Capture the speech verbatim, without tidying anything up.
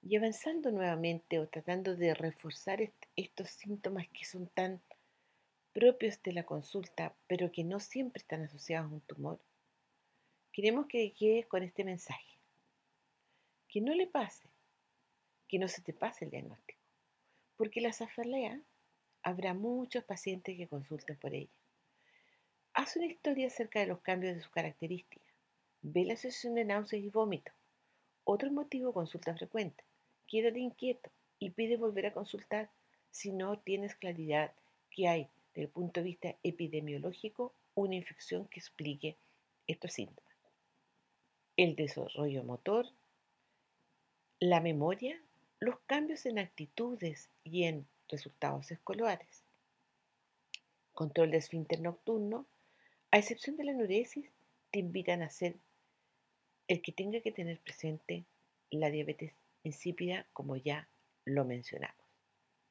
Y avanzando nuevamente o tratando de reforzar est- estos síntomas que son tan propios de la consulta, pero que no siempre están asociados a un tumor, queremos que quedes con este mensaje, que no le pase, que no se te pase el diagnóstico, porque la cefalea habrá muchos pacientes que consulten por ella. Haz una historia acerca de los cambios de sus características, ve la asociación de náuseas y vómitos. Otro motivo, consulta frecuente. Quédate inquieto y pide volver a consultar si no tienes claridad que hay, desde el punto de vista epidemiológico, una infección que explique estos síntomas. El desarrollo motor, la memoria, los cambios en actitudes y en resultados escolares. Control de esfínter nocturno, a excepción de la enuresis, te invitan a hacer el que tenga que tener presente la diabetes insípida, como ya lo mencionamos.